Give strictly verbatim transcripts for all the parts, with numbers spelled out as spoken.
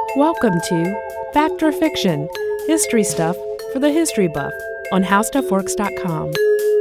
Welcome to Fact or Fiction, history stuff for the history buff on how stuff works dot com.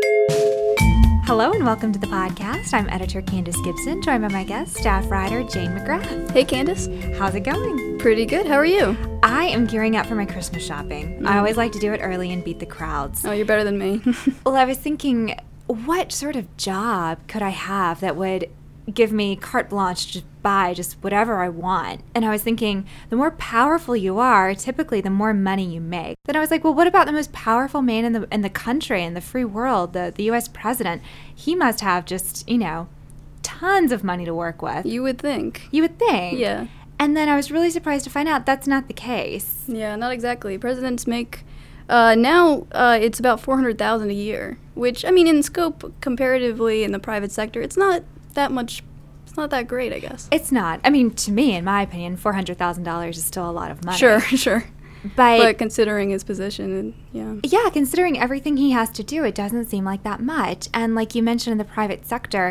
Hello and welcome to the podcast. I'm editor Candace Gibson, joined by my guest, staff writer Jane McGrath. Hey Candace. How's it going? Pretty good. How are you? I am gearing up for my Christmas shopping. Mm. I always like to do it early and beat the crowds. Oh, you're better than me. Well, I was thinking, what sort of job could I have that would give me carte blanche to buy just whatever I want? And I was thinking, the more powerful you are, typically the more money you make. Then I was like, well, what about the most powerful man in the in the country, in the free world, the, the U S president? He must have just, you know, tons of money to work with. You would think. You would think. Yeah. And then I was really surprised to find out that's not the case. Yeah, not exactly. Presidents make, uh, now uh, it's about four hundred thousand dollars a year, which, I mean, in scope, comparatively in the private sector, it's not that much. It's not that great, I guess. It's not. I mean, to me, in my opinion, four hundred thousand dollars is still a lot of money. Sure, sure. But, but considering his position, yeah. Yeah, considering everything he has to do, it doesn't seem like that much. And like you mentioned in the private sector,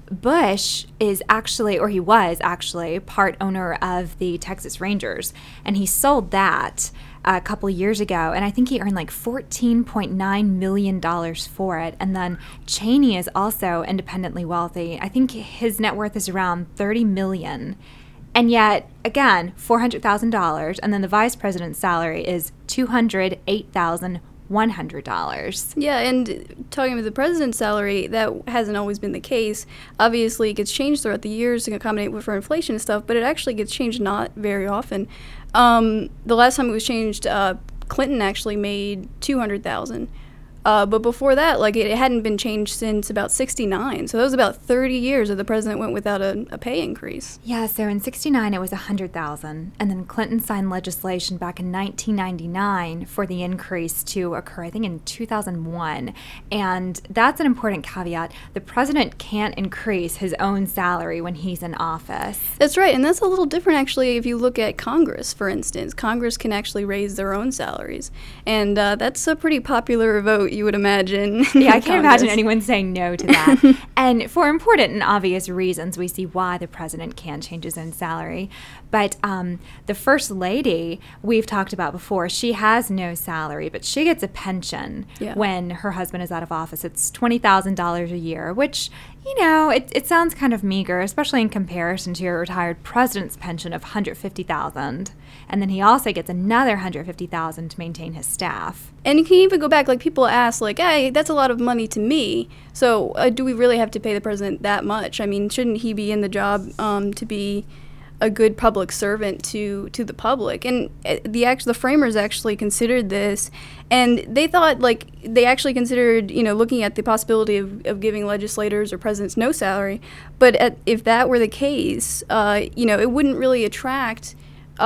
Bush is actually, or he was actually, part owner of the Texas Rangers. And he sold that a couple years ago, and I think he earned like fourteen point nine million dollars for it. And then Cheney is also independently wealthy. I think his net worth is around thirty million dollars. And yet, again, four hundred thousand dollars, and then the vice president's salary is two hundred eight thousand one hundred dollars. Yeah, and talking about the president's salary, that hasn't always been the case. Obviously, it gets changed throughout the years to accommodate for inflation and stuff, but it actually gets changed not very often. Um, the last time it was changed, uh, Clinton actually made two hundred thousand dollars. Uh, but before that, like, it, it hadn't been changed since about sixty-nine. So that was about thirty years that the president went without a, a pay increase. Yeah, so in sixty-nine, it was one hundred thousand dollars. And then Clinton signed legislation back in nineteen ninety-nine for the increase to occur, I think, in two thousand one. And that's an important caveat. The president can't increase his own salary when he's in office. That's right. And that's a little different, actually, if you look at Congress, for instance. Congress can actually raise their own salaries. And uh, that's a pretty popular vote, you would imagine. Yeah, I can't imagine anyone saying no to that. And for important and obvious reasons, we see why the president can change his own salary. But um, the first lady we've talked about before, she has no salary, but she gets a pension yeah. when her husband is out of office. It's twenty thousand dollars a year, which, you know, it, it sounds kind of meager, especially in comparison to your retired president's pension of one hundred fifty thousand dollars. And then he also gets another one hundred fifty thousand dollars to maintain his staff. And you can even go back, like, people ask, like, hey, that's a lot of money to me. So uh, do we really have to pay the president that much? I mean, shouldn't he be in the job um, to be a good public servant to, to the public? And uh, the act- the framers actually considered this, and they thought, like, they actually considered, you know, looking at the possibility of, of giving legislators or presidents no salary. But at, if that were the case, uh, you know, it wouldn't really attract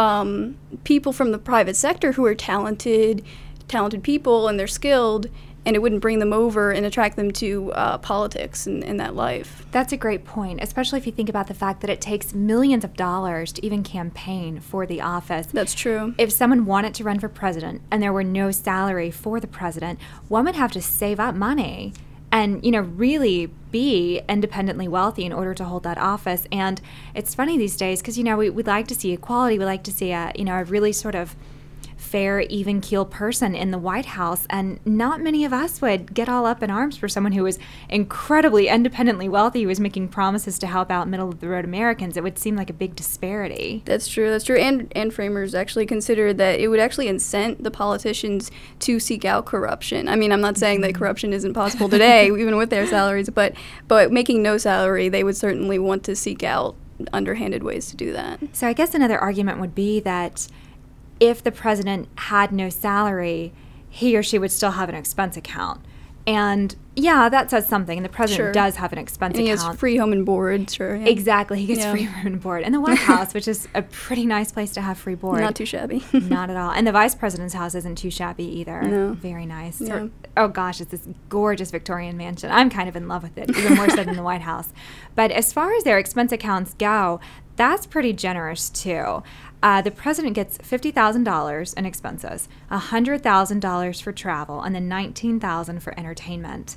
um, people from the private sector who are talented, talented people, and they're skilled, and it wouldn't bring them over and attract them to uh, politics and, and that life. That's a great point, especially if you think about the fact that it takes millions of dollars to even campaign for the office. That's true. If someone wanted to run for president and there were no salary for the president, one would have to save up money and, you know, really be independently wealthy in order to hold that office. And it's funny these days because, you know, we, we like to see equality. We like to see a, you know, a really sort of fair, even-keel person in the White House, and not many of us would get all up in arms for someone who was incredibly independently wealthy, who was making promises to help out middle-of-the-road Americans. It would seem like a big disparity. That's true, that's true. And, and framers actually considered that it would actually incent the politicians to seek out corruption. I mean, I'm not saying that corruption isn't possible today, even with their salaries, but, but making no salary, they would certainly want to seek out underhanded ways to do that. So I guess another argument would be that if the president had no salary, he or she would still have an expense account. And yeah, that says something. And the president sure. does have an expense and account. he has free home and board, sure. Yeah. Exactly. He gets yeah. free room and board. And the White House, which is a pretty nice place to have free board. Not too shabby. Not at all. And the vice president's house isn't too shabby either. No. Very nice. Yeah. Or, oh gosh, it's this gorgeous Victorian mansion. I'm kind of in love with it, even more so than the White House. But as far as their expense accounts go, that's pretty generous too. Uh, the president gets fifty thousand dollars in expenses, one hundred thousand dollars for travel, and then nineteen thousand dollars for entertainment.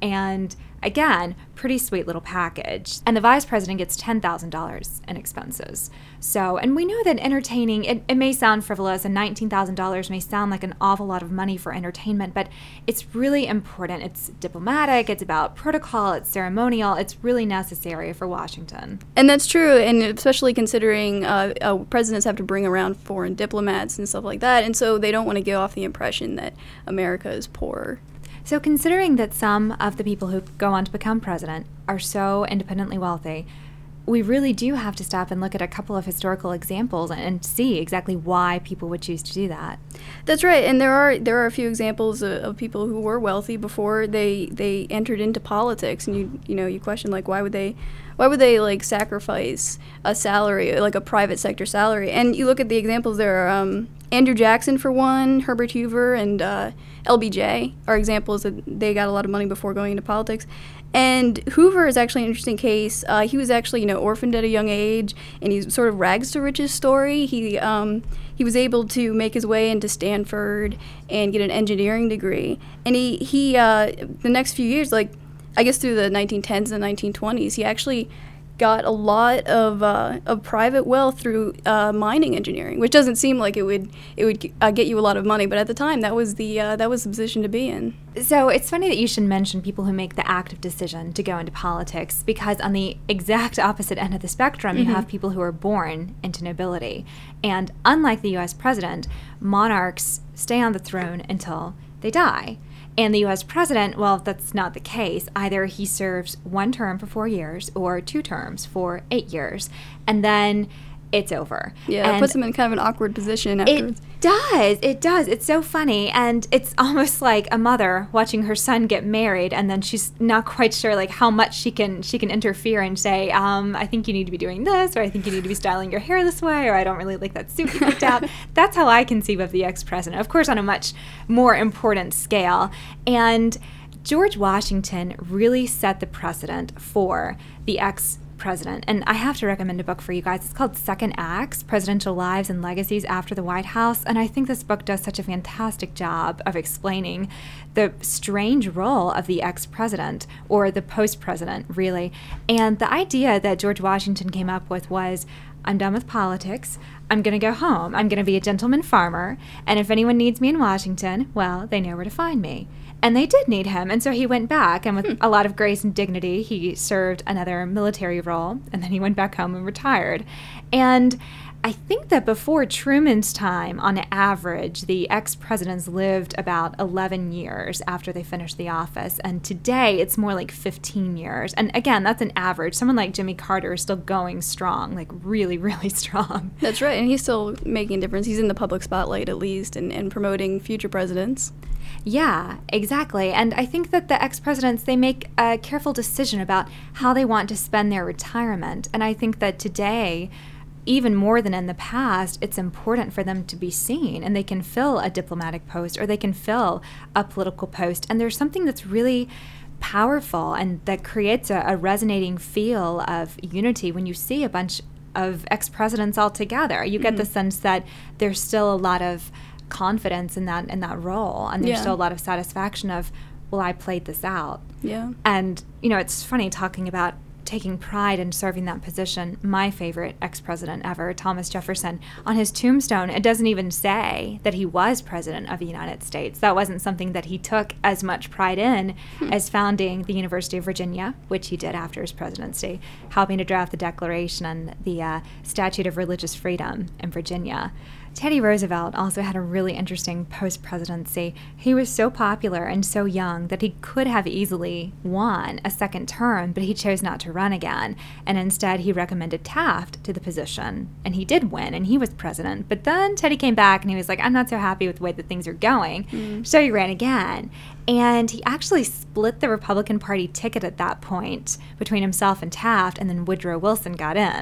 And again, pretty sweet little package. And the vice president gets ten thousand dollars in expenses. So, and we know that entertaining, it, it may sound frivolous, and nineteen thousand dollars may sound like an awful lot of money for entertainment, but it's really important. It's diplomatic, it's about protocol, it's ceremonial, it's really necessary for Washington. And that's true, and especially considering uh, uh, presidents have to bring around foreign diplomats and stuff like that, and so they don't want to give off the impression that America is poor. So considering that some of the people who go on to become president are so independently wealthy, we really do have to stop and look at a couple of historical examples and see exactly why people would choose to do that. That's right, and there are there are a few examples of, of people who were wealthy before they they entered into politics, and you you know you question like why would they why would they like sacrifice a salary, like a private sector salary? And you look at the examples there. Um, Andrew Jackson for one, Herbert Hoover, and uh, L B J are examples that they got a lot of money before going into politics. And Hoover is actually an interesting case. Uh, he was actually, you know, orphaned at a young age, and he's sort of rags to riches story. He um, he was able to make his way into Stanford and get an engineering degree. And he he uh, the next few years, like I guess through the nineteen tens and nineteen twenties, he actually got a lot of uh, of private wealth through uh, mining engineering, which doesn't seem like it would it would uh, get you a lot of money, but at the time that was the uh, that was the position to be in. So it's funny that you should mention people who make the active decision to go into politics, because on the exact opposite end of the spectrum, mm-hmm. you have people who are born into nobility, and unlike the U S president, monarchs stay on the throne until they die. And the U S president, well, that's not the case. Either he serves one term for four years or two terms for eight years, and then it's over. Yeah, and it puts him in kind of an awkward position afterwards. It does. It does. It's so funny. And it's almost like a mother watching her son get married, and then she's not quite sure like how much she can she can interfere and say, um, I think you need to be doing this, or I think you need to be styling your hair this way, or I don't really like that suit you picked out. That's how I conceive of the ex-president, of course on a much more important scale. And George Washington really set the precedent for the ex president. And I have to recommend a book for you guys. It's called Second Acts, Presidential Lives and Legacies After the White House. And I think this book does such a fantastic job of explaining the strange role of the ex-president, or the post-president, really. And the idea that George Washington came up with was, I'm done with politics. I'm going to go home. I'm going to be a gentleman farmer. And if anyone needs me in Washington, well, they know where to find me. And they did need him, and so he went back, and with hmm. a lot of grace and dignity, he served another military role, and then he went back home and retired. And I think that before Truman's time, on average, the ex-presidents lived about eleven years after they finished the office, and today it's more like fifteen years. And again, that's an average. Someone like Jimmy Carter is still going strong, like really, really strong. That's right, and he's still making a difference. He's in the public spotlight at least, and, and promoting future presidents. Yeah, exactly. And I think that the ex-presidents, they make a careful decision about how they want to spend their retirement. And I think that today, even more than in the past, it's important for them to be seen, and they can fill a diplomatic post, or they can fill a political post. And there's something that's really powerful and that creates a, a resonating feel of unity when you see a bunch of ex-presidents all together. You get mm-hmm. the sense that there's still a lot of confidence in that in that role, and there's yeah. still a lot of satisfaction of, well, I played this out. Yeah. And you know, it's funny talking about taking pride in serving that position. My favorite ex-president ever, Thomas Jefferson, on his tombstone, it doesn't even say that he was president of the United States. That wasn't something that he took as much pride in hmm. as founding the University of Virginia, which he did after his presidency, helping to draft the Declaration and the uh, Statute of Religious Freedom in Virginia. Teddy Roosevelt also had a really interesting post-presidency. He was so popular and so young that he could have easily won a second term, but he chose not to run again. And instead, he recommended Taft to the position. And he did win, and he was president. But then Teddy came back, and he was like, I'm not so happy with the way that things are going. Mm. So he ran again. And he actually split the Republican Party ticket at that point between himself and Taft, and then Woodrow Wilson got in,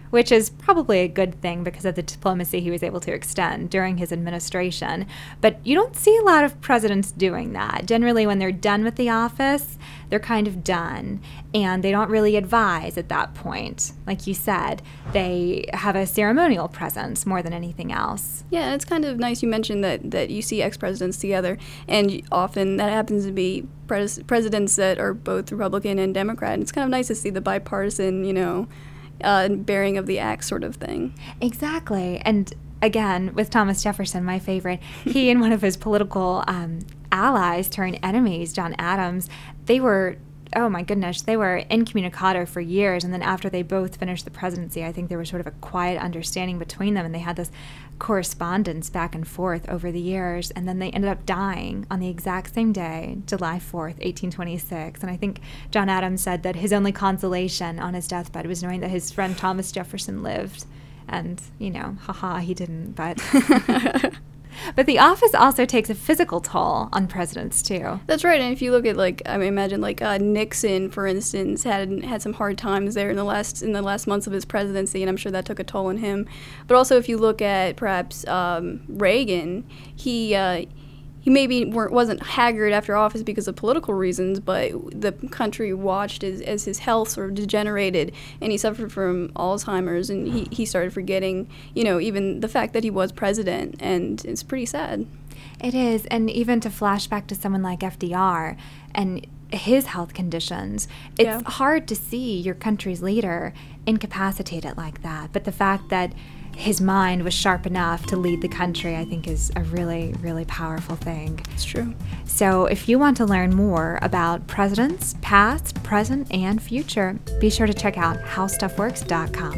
which is probably a good thing because of the diplomacy he was able to extend during his administration. But you don't see a lot of presidents doing that. Generally, when they're done with the office, they're kind of done, and they don't really advise at that point. Like you said, they have a ceremonial presence more than anything else. Yeah, it's kind of nice you mentioned that, that you see ex-presidents together, and often that happens to be pres- presidents that are both Republican and Democrat. And it's kind of nice to see the bipartisan, you know, uh, bearing of the axe sort of thing. Exactly. And again, with Thomas Jefferson, my favorite, he and one of his political um, allies turned enemies, John Adams, they were, oh my goodness, they were incommunicado for years. And then after they both finished the presidency, I think there was sort of a quiet understanding between them, and they had this correspondence back and forth over the years. And then they ended up dying on the exact same day, July fourth, eighteen twenty-six. And I think John Adams said that his only consolation on his deathbed was knowing that his friend Thomas Jefferson lived. And, you know, haha, he didn't, but... But the office also takes a physical toll on presidents, too. That's right. And if you look at, like, I mean, imagine, like, uh, Nixon, for instance, had had some hard times there in the last in the last months of his presidency, and I'm sure that took a toll on him. But also, if you look at, perhaps, um, Reagan, he... Uh, He maybe weren't, wasn't haggard after office because of political reasons, but the country watched as, as his health sort of degenerated, and he suffered from Alzheimer's, and he, he started forgetting, you know, even the fact that he was president, and it's pretty sad. It is, and even to flash back to someone like F D R and his health conditions, it's Yeah. hard to see your country's leader incapacitated like that, but the fact that his mind was sharp enough to lead the country, I think, is a really, really powerful thing. It's true. So if you want to learn more about presidents, past, present, and future, be sure to check out how stuff works dot com.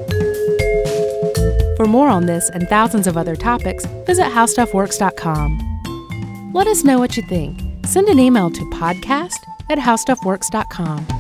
For more on this and thousands of other topics, visit how stuff works dot com. Let us know what you think. Send an email to podcast at how stuff works dot com.